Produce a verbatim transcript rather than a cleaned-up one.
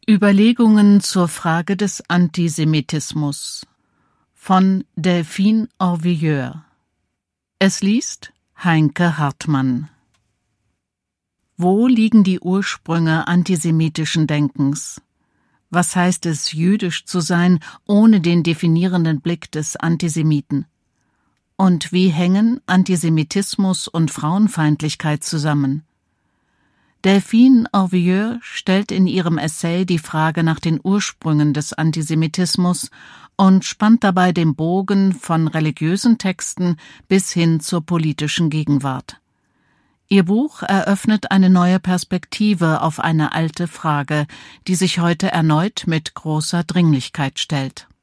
Überlegungen zur Frage des Antisemitismus von Delphine Orvilleur. Es liest Heinke Hartmann. Wo liegen die Ursprünge antisemitischen Denkens? Was heißt es, jüdisch zu sein, ohne den definierenden Blick des Antisemiten? Und wie hängen Antisemitismus und Frauenfeindlichkeit zusammen? Delphine Orvilleur stellt in ihrem Essay die Frage nach den Ursprüngen des Antisemitismus und spannt dabei den Bogen von religiösen Texten bis hin zur politischen Gegenwart. Ihr Buch eröffnet eine neue Perspektive auf eine alte Frage, die sich heute erneut mit großer Dringlichkeit stellt.